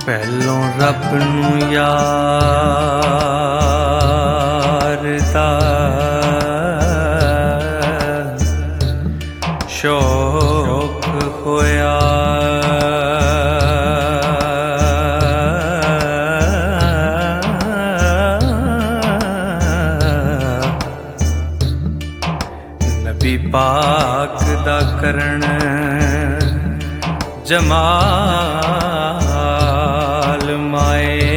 ਪਹਿਲੋਂ ਰੱਬ ਨੂੰ ਯਾਰ ਦਾ ਸ਼ੌਕ ਹੋਇਆ, ਨਬੀ ਪਾਕ ਦਾ ਕਰਨ ਜਮਾਲ ਮਾਏ,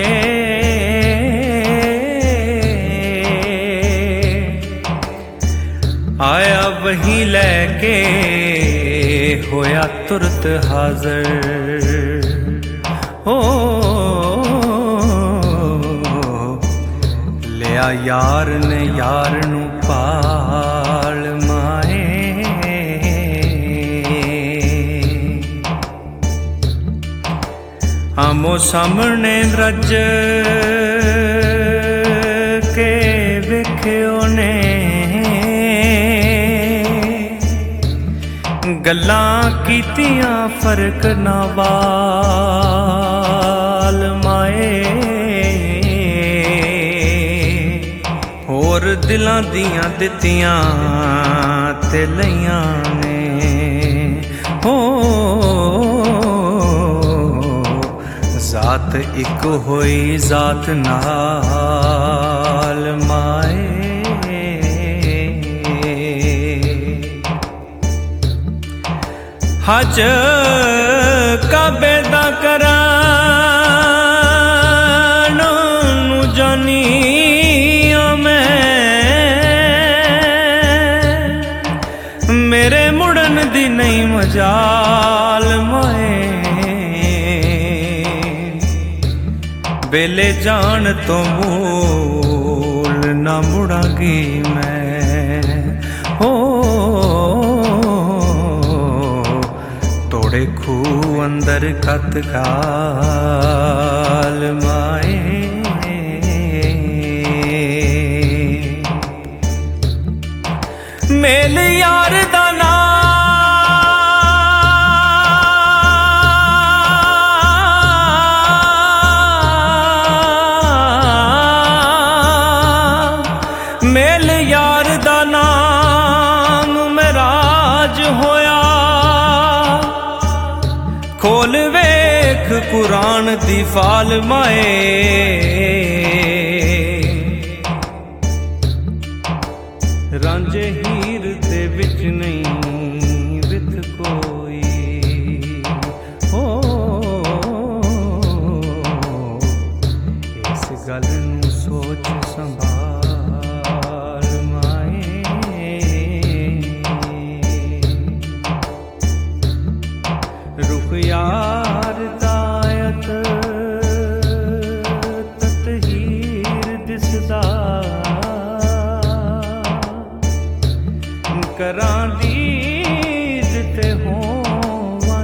ਆਇਆ ਵਹੀ ਲੈ ਕੇ ਹੋਇਆ ਤੁਰਤ ਹਾਜ਼ਰ ਹੋ, ਲਿਆ ਯਾਰ ਨੇ ਯਾਰ ਨੂੰ ਪਾਲ ਮਾਏ, ਆਮੋ ਸਾਹਮਣੇ ਰੱਜ ਕੇ ਵੇਖਿਓ ਨੇ, ਗੱਲਾਂ ਕੀਤੀਆਂ ਫਰਕ ਨਾ ਵਾਲ ਮਾਏ, ਹੋਰ ਦਿਲਾਂ ਦੀਆਂ ਦਿੱਤੀਆਂ ਤੇ ਲਈਆਂ ਨੇ ਹੋ, ਜ਼ਾਤ ਇੱਕ ਹੋਈ ਜ਼ਾਤ ਨਾਲ ਮਾਏ, ਹਜ ਕਾਬੇ ਦਾ ਕਰਾਂ ਨੂੰ ਜਾਨੀ ਮੈਂ, ਮੇਰੇ ਮੁੜਨ ਦੀ ਨਹੀਂ ਮਜਾਲ ਮਾਏ, ਵੇਲੇ ਜਾਣ ਤੋਂ ਮੂਲ ਨਾ ਮੁੜਾਂਗੀ ਮੈਂ ਹੋ, ਤੋੜੇ ਖੂਹ ਅੰਦਰ ਖਤ ਕਾਲ ਮਾਏ, ਮੇਲ ਯਾਰ ਦਾ ਮੇਲ ਯਾਰ ਦਾ ਨਾਮ ਮਿਰਾਜ ਹੋਇਆ, ਖੋਲ ਵੇਖ ਕੁਰਾਨ ਦੀ ਫਾਲ ਮਾਏ, ਰਾਂਝੇ ਹੀਰ ਦੇ ਵਿੱਚ ਨਹੀਂ ਵਿਥ ਕੋਈ ਹੋ, ਇਸ ਗੱਲ ਨੂੰ ਸੋਚ ਸੰਭਾਲ ਮਾਏ, ਰੁਖ ਯਾਰ ਦਾਇਤ ਤਤਹੀਰ ਦਿਸਦਾ, ਕਰਾਂ ਦੀਦ ਤੇ ਹੋਵਾਂ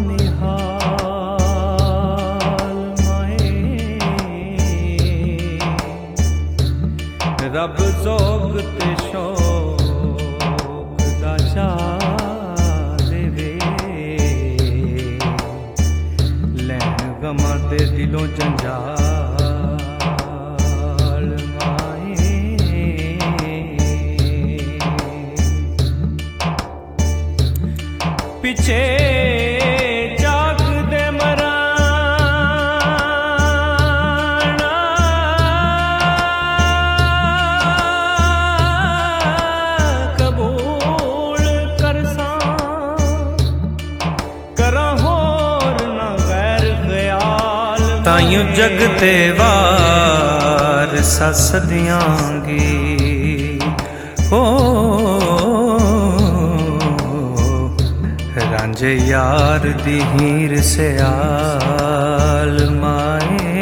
ਨਿਹਾਲ ਮਾਏ, ਰੱਬ ਜ਼ੋਗ ਤੇ ਸ਼ੌਕ ਦਾ ਚਾਹ ਦੇਵੇ, ਲੈਣ ਗਮਾਂ ਦੇ ਦਿਲੋਂ ਜੰਜਾਲ ਮਾਏ, ਪਿੱਛੇ ਜਾਗਦੇ ਮਰਾਣਾ, ਕਬੂਲ ਕਰਸਾਂ ਕਰਾਂ ਹੋਰ ਨਾ ਗੈਰ ਖਿਆਲ, ਤਾਈਓ ਜਗ ਤੇ ਵਾਰਸਾ ਸਦਿਆਂਗੀ ਹੋ, ਰਾਂਝੇ ਯਾਰ ਦੀ ਹੀਰ ਸਿਆਲ ਮਾਏ।